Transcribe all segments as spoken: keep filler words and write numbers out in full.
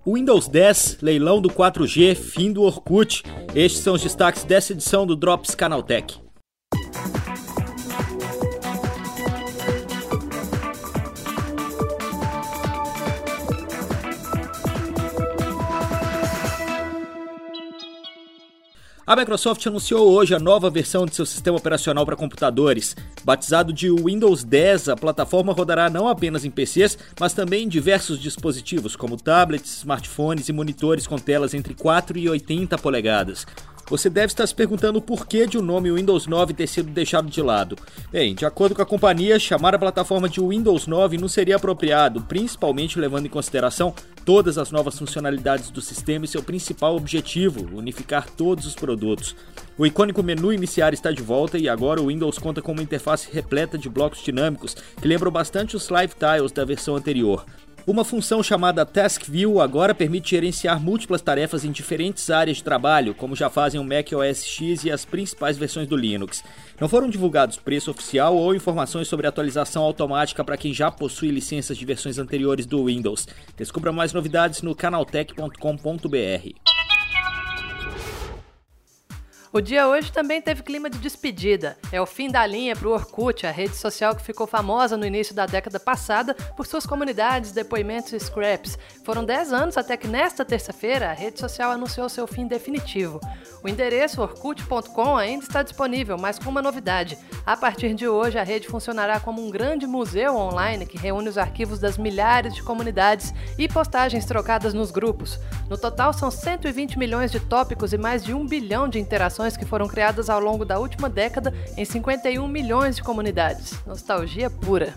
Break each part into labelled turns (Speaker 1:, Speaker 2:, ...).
Speaker 1: Windows dez, leilão do quatro G, fim do Orkut. Estes são os destaques dessa edição do Drops Canaltech. A Microsoft anunciou hoje a nova versão de seu sistema operacional para computadores. Batizado de Windows dez, a plataforma rodará não apenas em P Cs, mas também em diversos dispositivos, como tablets, smartphones e monitores com telas entre quatro e oitenta polegadas. Você deve estar se perguntando o porquê de o nome Windows nove ter sido deixado de lado. Bem, de acordo com a companhia, chamar a plataforma de Windows nove não seria apropriado, principalmente levando em consideração todas as novas funcionalidades do sistema e seu principal objetivo, unificar todos os produtos. O icônico menu iniciar está de volta e agora o Windows conta com uma interface repleta de blocos dinâmicos que lembram bastante os Live Tiles da versão anterior. Uma função chamada Task View agora permite gerenciar múltiplas tarefas em diferentes áreas de trabalho, como já fazem o Mac O S X e as principais versões do Linux. Não foram divulgados preço oficial ou informações sobre atualização automática para quem já possui licenças de versões anteriores do Windows. Descubra mais novidades no canaltech ponto com ponto b r.
Speaker 2: O dia hoje também teve clima de despedida. É o fim da linha para o Orkut, a rede social que ficou famosa no início da década passada por suas comunidades, depoimentos e scraps. Foram dez anos até que nesta terça-feira a rede social anunciou seu fim definitivo. O endereço orkut ponto com ainda está disponível, mas com uma novidade. A partir de hoje a rede funcionará como um grande museu online que reúne os arquivos das milhares de comunidades e postagens trocadas nos grupos. No total são cento e vinte milhões de tópicos e mais de um bilhão de interações que foram criadas ao longo da última década em cinquenta e um milhões de comunidades. Nostalgia pura.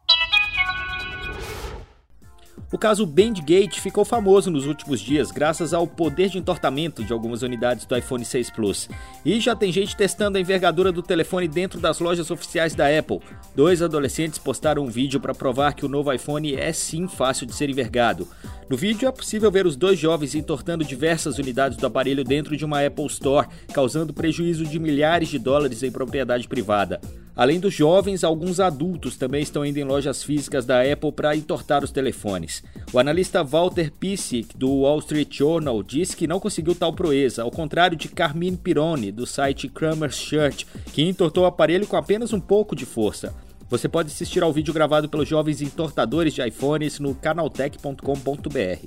Speaker 1: O caso BandGate ficou famoso nos últimos dias graças ao poder de entortamento de algumas unidades do iPhone seis Plus. E já tem gente testando a envergadura do telefone dentro das lojas oficiais da Apple. Dois adolescentes postaram um vídeo para provar que o novo iPhone é sim fácil de ser envergado. No vídeo é possível ver os dois jovens entortando diversas unidades do aparelho dentro de uma Apple Store, causando prejuízo de milhares de dólares em propriedade privada. Além dos jovens, alguns adultos também estão indo em lojas físicas da Apple para entortar os telefones. O analista Walter Pisick, do Wall Street Journal, disse que não conseguiu tal proeza, ao contrário de Carmine Pironi, do site Kramer's Shirt, que entortou o aparelho com apenas um pouco de força. Você pode assistir ao vídeo gravado pelos jovens entortadores de iPhones no canaltech ponto com ponto b r.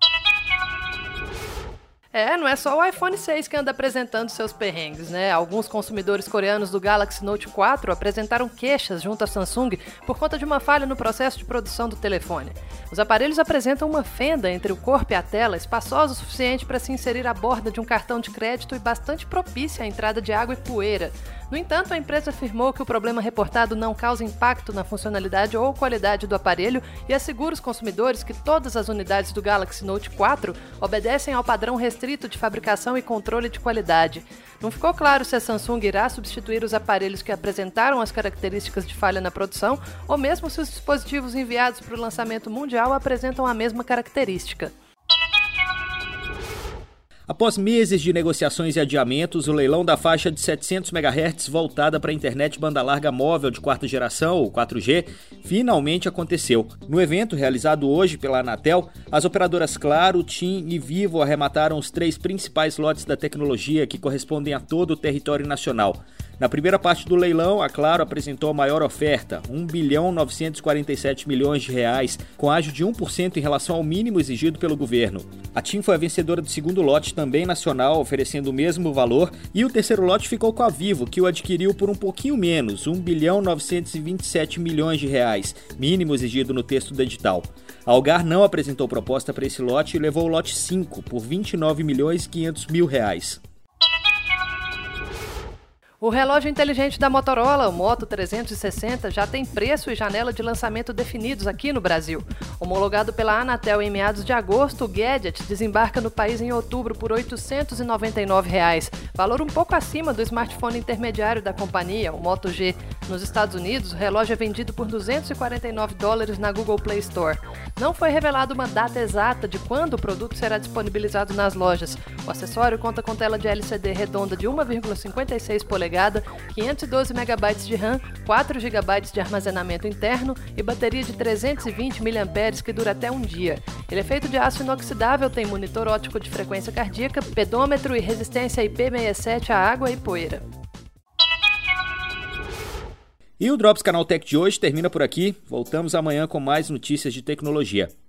Speaker 2: É, não é só o iPhone seis que anda apresentando seus perrengues, né? Alguns consumidores coreanos do Galaxy Note quatro apresentaram queixas junto à Samsung por conta de uma falha no processo de produção do telefone. Os aparelhos apresentam uma fenda entre o corpo e a tela, espaçosa o suficiente para se inserir a borda de um cartão de crédito e bastante propícia à entrada de água e poeira. No entanto, a empresa afirmou que o problema reportado não causa impacto na funcionalidade ou qualidade do aparelho e assegura os consumidores que todas as unidades do Galaxy Note quatro obedecem ao padrão restrito de fabricação e controle de qualidade. Não ficou claro se a Samsung irá substituir os aparelhos que apresentaram as características de falha na produção ou mesmo se os dispositivos enviados para o lançamento mundial apresentam a mesma característica.
Speaker 1: Após meses de negociações e adiamentos, o leilão da faixa de setecentos megahertz voltada para a internet banda larga móvel de quarta geração, ou quatro G, finalmente aconteceu. No evento, realizado hoje pela Anatel, as operadoras Claro, TIM e Vivo arremataram os três principais lotes da tecnologia que correspondem a todo o território nacional. Na primeira parte do leilão, a Claro apresentou a maior oferta, um bilhão novecentos e quarenta e sete milhões de reais, com ágio de um por cento em relação ao mínimo exigido pelo governo. A TIM foi a vencedora do segundo lote, também nacional, oferecendo o mesmo valor, e o terceiro lote ficou com a Vivo, que o adquiriu por um pouquinho menos, um bilhão novecentos e vinte e sete milhões de reais, mínimo exigido no texto do edital. A Algar não apresentou proposta para esse lote e levou o lote cinco por vinte e nove milhões e quinhentos mil reais.
Speaker 2: O relógio inteligente da Motorola, o Moto trezentos e sessenta, já tem preço e janela de lançamento definidos aqui no Brasil. Homologado pela Anatel em meados de agosto, o Gadget desembarca no país em outubro por oitocentos e noventa e nove reais, valor um pouco acima do smartphone intermediário da companhia, o Moto G. Nos Estados Unidos, o relógio é vendido por duzentos e quarenta e nove dólares na Google Play Store. Não foi revelada uma data exata de quando o produto será disponibilizado nas lojas. O acessório conta com tela de L C D redonda de uma vírgula cinquenta e seis polegadas polegada, quinhentos e doze megabytes de RAM, quatro gigabytes de armazenamento interno e bateria de trezentos e vinte miliamperes que dura até um dia. Ele é feito de aço inoxidável, tem monitor óptico de frequência cardíaca, pedômetro e resistência I P sessenta e sete à água e poeira.
Speaker 1: E o Drops Canaltech de hoje termina por aqui. Voltamos amanhã com mais notícias de tecnologia.